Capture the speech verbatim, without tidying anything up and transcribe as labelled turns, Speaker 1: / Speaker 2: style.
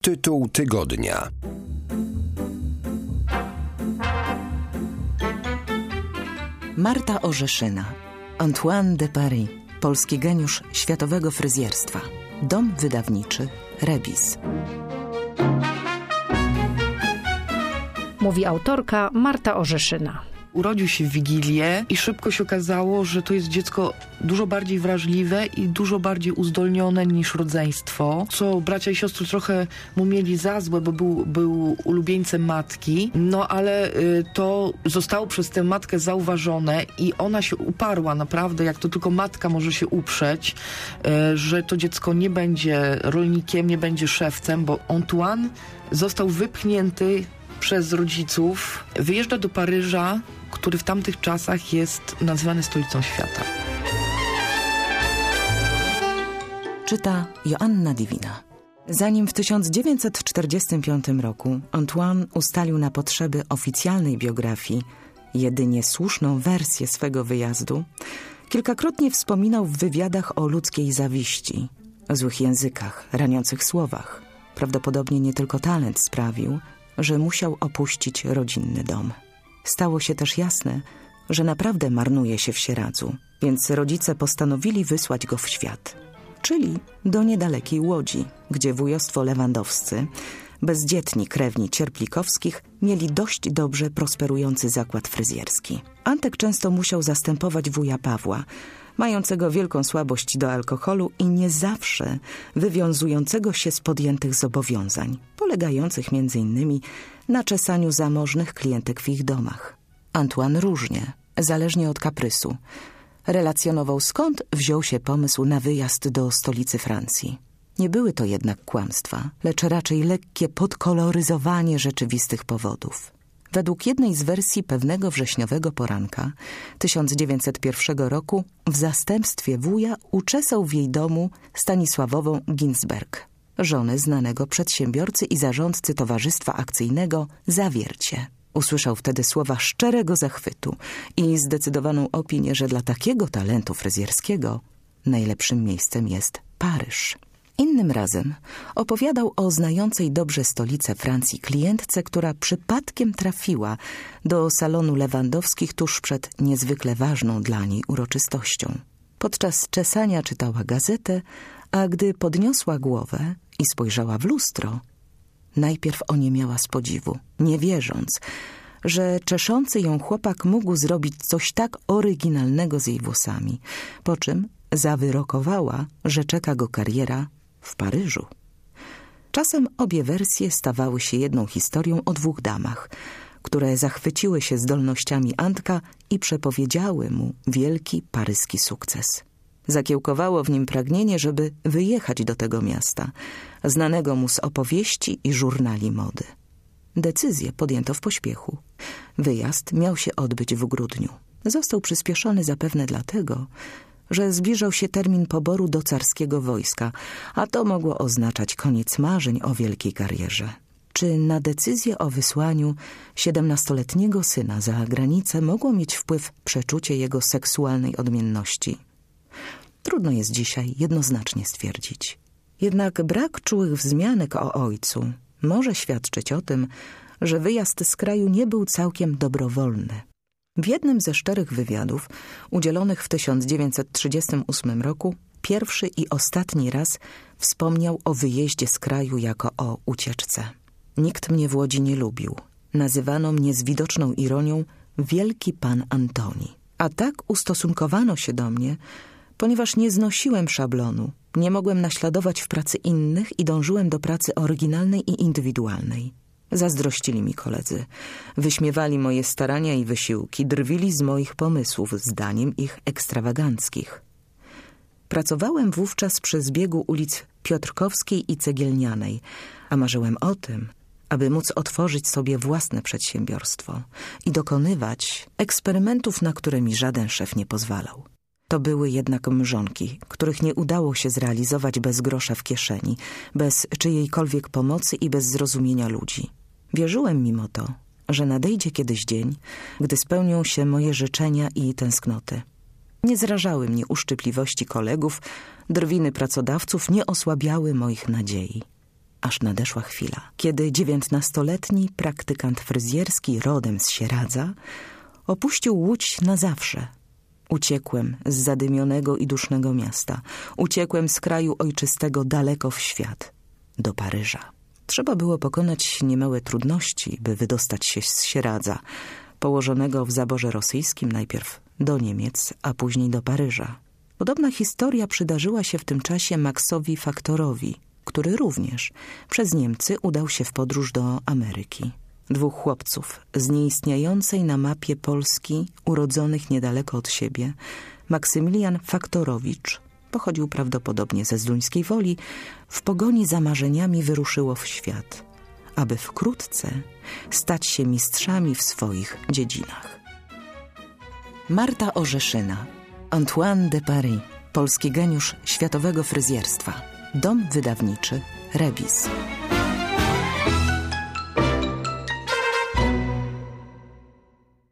Speaker 1: Tytuł tygodnia.
Speaker 2: Marta Orzeszyna, Antoine de Paris, polski geniusz światowego fryzjerstwa. Dom wydawniczy Rebis.
Speaker 3: Mówi autorka Marta Orzeszyna.
Speaker 4: Urodził się w Wigilię i szybko się okazało, że to jest dziecko dużo bardziej wrażliwe i dużo bardziej uzdolnione niż rodzeństwo, co bracia i siostry trochę mu mieli za złe, bo był, był ulubieńcem matki, no ale y, to zostało przez tę matkę zauważone i ona się uparła naprawdę, jak to tylko matka może się uprzeć, y, że to dziecko nie będzie rolnikiem, nie będzie szewcem, bo Antoine został wypchnięty przez rodziców, wyjeżdża do Paryża, który w tamtych czasach jest nazywany stolicą świata.
Speaker 2: Czyta Joanna Divina. Zanim w tysiąc dziewięćset czterdziestym piątym roku Antoine ustalił na potrzeby oficjalnej biografii jedynie słuszną wersję swego wyjazdu, kilkakrotnie wspominał w wywiadach o ludzkiej zawiści, złych językach, raniących słowach. Prawdopodobnie nie tylko talent sprawił, że musiał opuścić rodzinny dom. Stało się też jasne, że naprawdę marnuje się w Sieradzu, więc rodzice postanowili wysłać go w świat, czyli do niedalekiej Łodzi, gdzie wujostwo Lewandowscy, bezdzietni krewni Cierplikowskich, mieli dość dobrze prosperujący zakład fryzjerski. Antek często musiał zastępować wuja Pawła, mającego wielką słabość do alkoholu i nie zawsze wywiązującego się z podjętych zobowiązań, polegających między innymi na czesaniu zamożnych klientek w ich domach. Antoine różnie, zależnie od kaprysu, relacjonował, skąd wziął się pomysł na wyjazd do stolicy Francji. Nie były to jednak kłamstwa, lecz raczej lekkie podkoloryzowanie rzeczywistych powodów. Według jednej z wersji pewnego wrześniowego poranka tysiąc dziewięćset pierwszego roku w zastępstwie wuja uczesał w jej domu Stanisławową Ginsberg, żonę znanego przedsiębiorcy i zarządcy towarzystwa akcyjnego Zawiercie. Usłyszał wtedy słowa szczerego zachwytu i zdecydowaną opinię, że dla takiego talentu fryzjerskiego najlepszym miejscem jest Paryż. Innym razem opowiadał o znającej dobrze stolicę Francji klientce, która przypadkiem trafiła do salonu Lewandowskich tuż przed niezwykle ważną dla niej uroczystością. Podczas czesania czytała gazetę, a gdy podniosła głowę i spojrzała w lustro, najpierw oniemiała z podziwu, nie wierząc, że czeszący ją chłopak mógł zrobić coś tak oryginalnego z jej włosami, po czym zawyrokowała, że czeka go kariera w Paryżu. Czasem obie wersje stawały się jedną historią o dwóch damach, które zachwyciły się zdolnościami Antka i przepowiedziały mu wielki paryski sukces. Zakiełkowało w nim pragnienie, żeby wyjechać do tego miasta, znanego mu z opowieści i żurnali mody. Decyzję podjęto w pośpiechu. Wyjazd miał się odbyć w grudniu. Został przyspieszony zapewne dlatego, że zbliżał się termin poboru do carskiego wojska, a to mogło oznaczać koniec marzeń o wielkiej karierze. Czy na decyzję o wysłaniu siedemnastoletniego syna za granicę mogło mieć wpływ przeczucie jego seksualnej odmienności? Trudno jest dzisiaj jednoznacznie stwierdzić. Jednak brak czułych wzmianek o ojcu może świadczyć o tym, że wyjazd z kraju nie był całkiem dobrowolny. W jednym ze szczerych wywiadów, udzielonych w tysiąc dziewięćset trzydziestym ósmym roku, pierwszy i ostatni raz wspomniał o wyjeździe z kraju jako o ucieczce. Nikt mnie w Łodzi nie lubił. Nazywano mnie z widoczną ironią wielki pan Antoni. A tak ustosunkowano się do mnie, ponieważ nie znosiłem szablonu, nie mogłem naśladować w pracy innych i dążyłem do pracy oryginalnej i indywidualnej. Zazdrościli mi koledzy, wyśmiewali moje starania i wysiłki, drwili z moich pomysłów, zdaniem ich ekstrawaganckich. Pracowałem wówczas przy zbiegu ulic Piotrkowskiej i Cegielnianej, a marzyłem o tym, aby móc otworzyć sobie własne przedsiębiorstwo i dokonywać eksperymentów, na które mi żaden szef nie pozwalał. To były jednak mrzonki, których nie udało się zrealizować bez grosza w kieszeni, bez czyjejkolwiek pomocy i bez zrozumienia ludzi. Wierzyłem mimo to, że nadejdzie kiedyś dzień, gdy spełnią się moje życzenia i tęsknoty. Nie zrażały mnie uszczypliwości kolegów, drwiny pracodawców nie osłabiały moich nadziei. aż nadeszła chwila, kiedy dziewiętnastoletni praktykant fryzjerski rodem z Sieradza opuścił Łódź na zawsze. Uciekłem z zadymionego i dusznego miasta. Uciekłem z kraju ojczystego daleko w świat, do Paryża. Trzeba było pokonać niemałe trudności, by wydostać się z Sieradza, położonego w zaborze rosyjskim, najpierw do Niemiec, a później do Paryża. Podobna historia przydarzyła się w tym czasie Maxowi Faktorowi, który również przez Niemcy udał się w podróż do Ameryki. Dwóch chłopców z nieistniejącej na mapie Polski, urodzonych niedaleko od siebie, Maksymilian Faktorowicz, pochodził prawdopodobnie ze Zduńskiej Woli, w pogoni za marzeniami wyruszyło w świat, aby wkrótce stać się mistrzami w swoich dziedzinach. Marta Orzeszyna, Antoine de Paris, polski geniusz światowego fryzjerstwa. Dom wydawniczy Rebis.